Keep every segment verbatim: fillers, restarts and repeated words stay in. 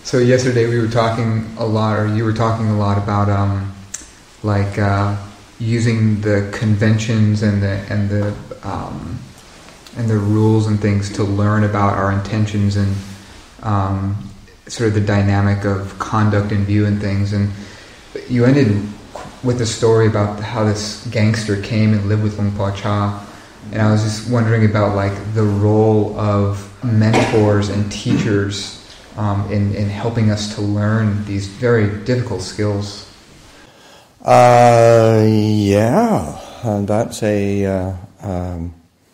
So yesterday we were talking a lot, or you were talking a lot about um, like uh, using the conventions and the and the um, and the rules and things to learn about our intentions and um, sort of the dynamic of conduct and view and things. And you ended with a story about how this gangster came and lived with Luang Por Chah. And I was just wondering about like the role of mentors and teachers um, in, in helping us to learn these very difficult skills. Uh, yeah, uh, that's a uh, um,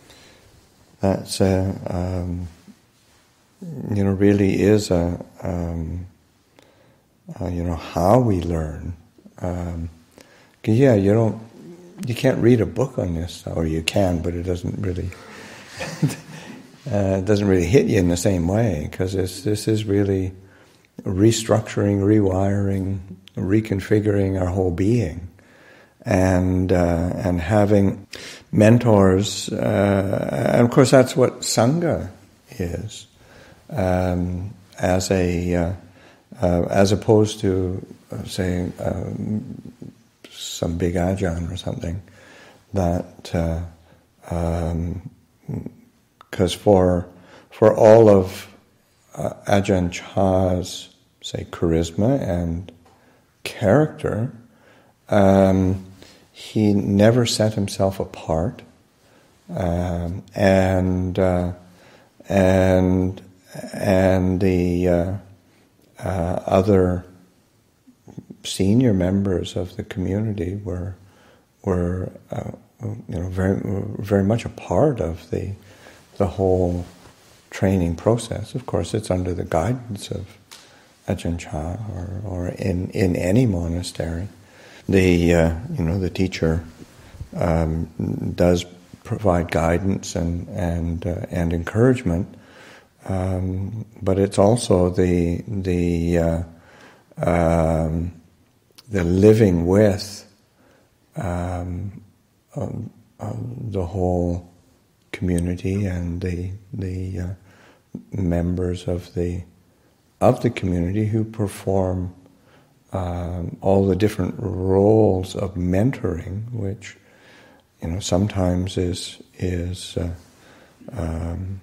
that's a um, you know really is a um, uh, you know how we learn. Um, yeah, you don't. You can't read a book on this, or you can, but it doesn't really uh, it doesn't really hit you in the same way, because this is really restructuring, rewiring, reconfiguring our whole being, and uh, and having mentors, uh, and of course that's what Sangha is, um, as a uh, uh, as opposed to uh, say. Um, some big Ajahn or something, that because uh, um, for for all of uh, Ajahn Chah's, say, charisma and character, um, he never set himself apart, um, and uh, and and the uh, uh, other senior members of the community were were uh, you know very very much a part of the the whole training process. Of course, it's under the guidance of Ajahn Chah, or, or in, in any monastery. The uh, you know the teacher um, does provide guidance and and uh, and encouragement, um, but it's also the the uh, um, the living with um, um, um, the whole community and the the uh, members of the of the community who perform um, all the different roles of mentoring, which you know sometimes is is uh, um,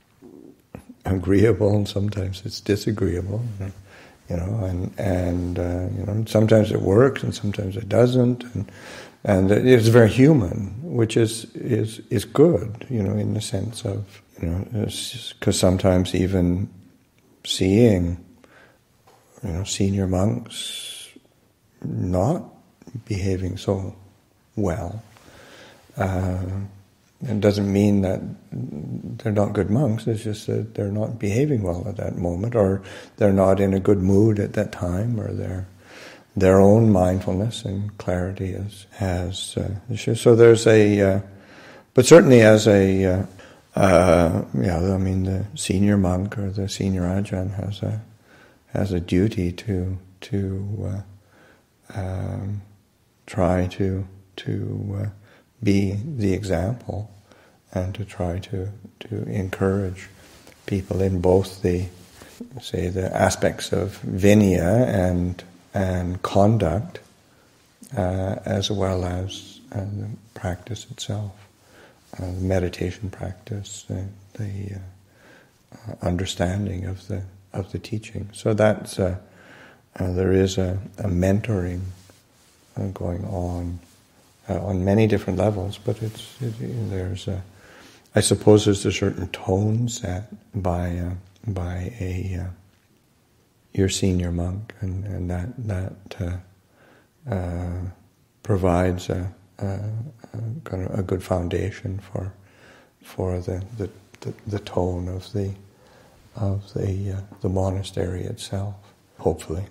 agreeable and sometimes it's disagreeable. You know? You know, and and uh, you know, sometimes it works and sometimes it doesn't, and and it's very human, which is is is good. You know, in the sense of you know, because sometimes even seeing, you know, senior monks not behaving so well, uh, it doesn't mean that they're not good monks. It's just that they're not behaving well at that moment, or they're not in a good mood at that time, or their their own mindfulness and clarity is, has uh, issues. So there's a, uh, but certainly as a, uh, uh, yeah, I mean the senior monk or the senior Ajahn has a has a duty to to uh, um, try to to. Uh, be the example, and to try to, to encourage people in both the, say, the aspects of vinaya and and conduct, uh, as well as uh, the practice itself, uh, the meditation practice, uh, the uh, understanding of the of the teaching. So that's uh, uh, there is a, a mentoring uh, going on. Uh, on many different levels, but it's it, there's a, I suppose there's a certain tone set by uh, by a uh, your senior monk, and, and that that uh, uh, provides a, a, a kind of a good foundation for for the the, the, the tone of the of the uh, the monastery itself, hopefully,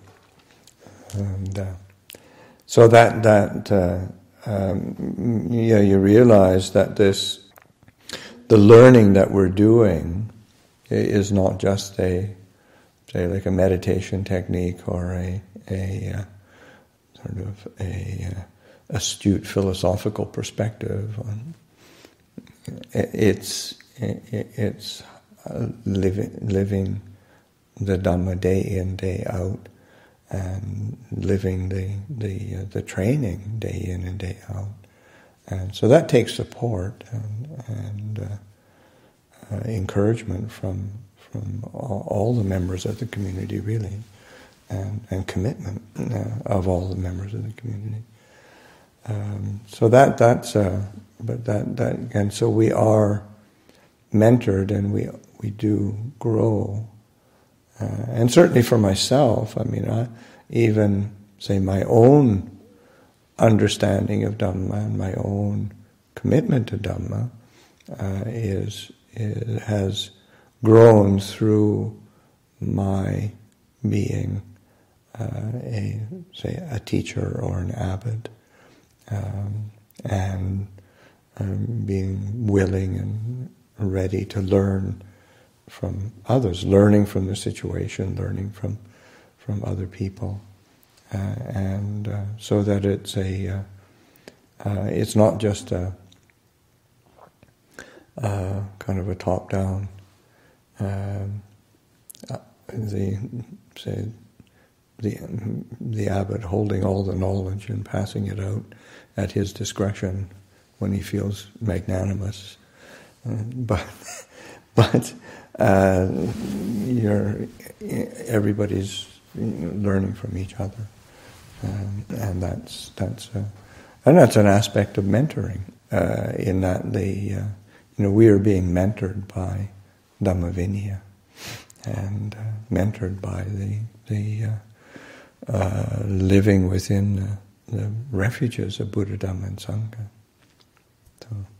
and uh, so that that. Uh, Um, yeah, you realize that this, the learning that we're doing is not just a, say, like a meditation technique or a, a uh, sort of a uh, astute philosophical perspective. On, it's it's living living the Dhamma day in, day out, and living the the uh, the training day in and day out. And so that takes support and, and uh, uh, encouragement from from all, all the members of the community, really, and, and commitment uh, of all the members of the community. Um, so that that's uh, but that that and so we are mentored, and we we do grow, uh, and certainly for myself, I mean, I even say my own understanding of Dhamma and my own commitment to Dhamma uh, is, is has grown through my being uh, a say a teacher or an abbot, um, and um, being willing and ready to learn from others, learning from the situation, learning from from other people. Uh, and uh, so that it's a, uh, uh, it's not just a, uh, kind of a top-down, um, uh, the say the the abbot holding all the knowledge and passing it out at his discretion when he feels magnanimous, uh, but but uh, you're everybody's learning from each other. Um, and that's that's uh, and that's an aspect of mentoring. Uh, in that the uh, you know we are being mentored by Dhamma Vinaya, and uh, mentored by the the uh, uh, living within the, the refuges of Buddha, Dhamma, and Sangha. So.